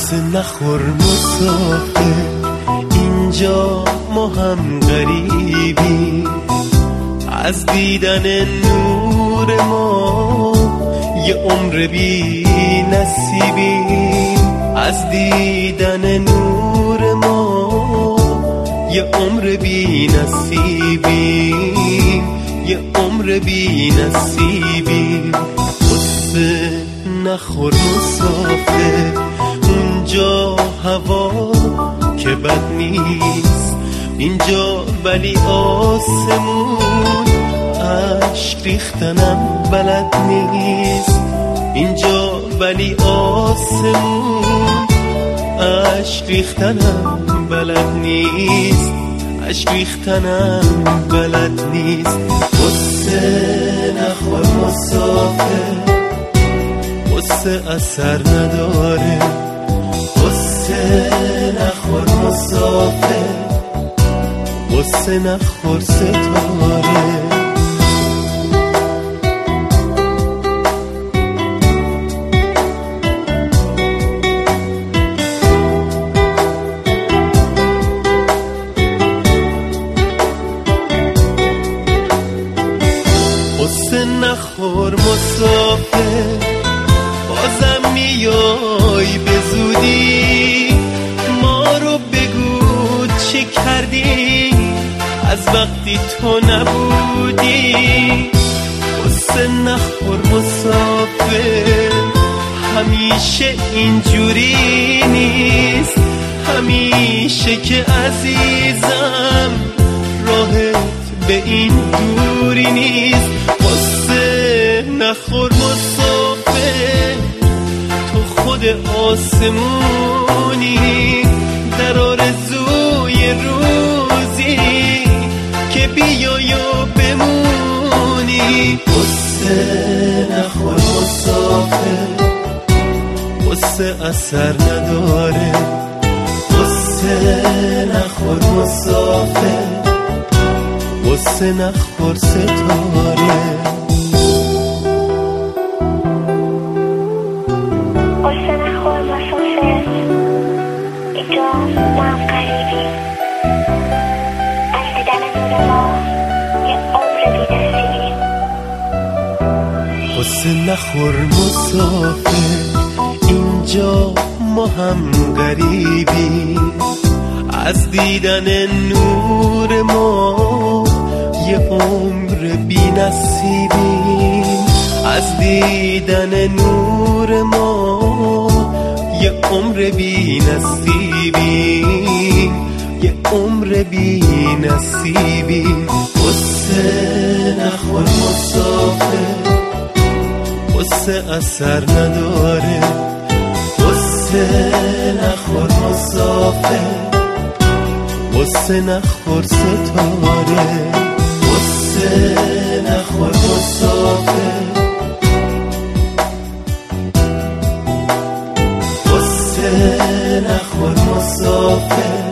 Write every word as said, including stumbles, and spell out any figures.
قصه نخور مسافر، اینجا ما هم غریبی، از دیدن نور ما یه عمر بی نصیبی، از دیدن نور ما یه عمر بی نصیبی، یه عمر بی نصیبی. قصه نخور مسافر، اونجا هوا که بد نیست، اینجا ولی آسمون عشق ریختنم بلد نیست، اینجا ولی آسمون عشق ریختنم بلد نیست، عشق ریختنم بلد نیست. قصه نخور مسافر، قصه اثر نداره، قصه نخور مسافر، قصه نخور ستاره. قصه نخور مسافر، بازم میای به زودی، ما رو بگو چه کردی از وقتی تو نبودی. قصه نخور مسافر، همیشه اینجوری نیست، همیشه که عزیزم راهت به این دوری نیست. قصه نخور مسافر، تو خود آسمونی، در آرزوی روزی که بیای و بمونی. قصه نخور مسافر، قصه اثر نداره، قصه نخور مسافر، قصه نخور ستاره. قصه نخور مسافر، اینجا ما هم غریبیم، از دیدن نور ما یه عمر بی نصیبیم. قصه نخور مسافر، اینجا ما هم غریبیم، از دیدن نور ما یه عمر بی نصیبیم، از دیدن نور ما یه عمر بی نصیبیم، یه عمر بی نصیبیم. قصه نخور مسافر، قصه اثر نداره، قصه نخور مسافر، قصه نخور ستاره. قصه نخور مسافر، قصه نخور مسافر،